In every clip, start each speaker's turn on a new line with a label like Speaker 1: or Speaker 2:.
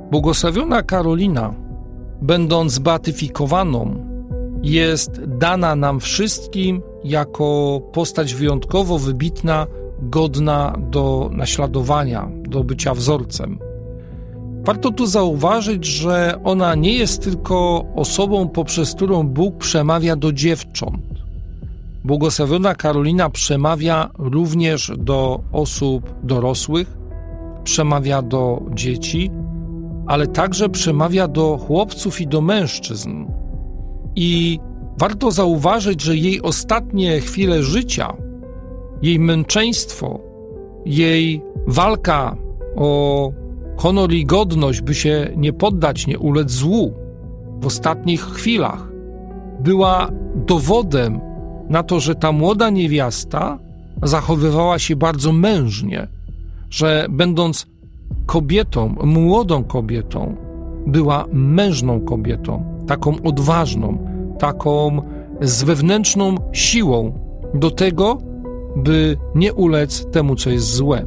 Speaker 1: Błogosławiona Karolina, będąc beatyfikowaną, jest dana nam wszystkim jako postać wyjątkowo wybitna, godna do naśladowania, do bycia wzorcem. Warto tu zauważyć, że ona nie jest tylko osobą, poprzez którą Bóg przemawia do dziewcząt. Błogosławiona Karolina przemawia również do osób dorosłych, przemawia do dzieci, ale także przemawia do chłopców i do mężczyzn. I warto zauważyć, że jej ostatnie chwile życia, jej męczeństwo, jej walka o honor i godność, by się nie poddać, nie ulec złu w ostatnich chwilach, była dowodem na to, że ta młoda niewiasta zachowywała się bardzo mężnie, że będąc kobietą, młodą kobietą, była mężną kobietą, taką odważną, taką z wewnętrzną siłą do tego, by nie ulec temu, co jest złe.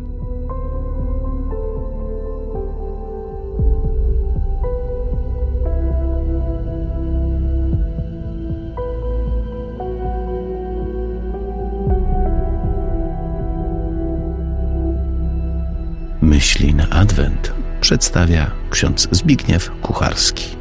Speaker 2: Myśli na Adwent przedstawia ksiądz Zbigniew Kucharski.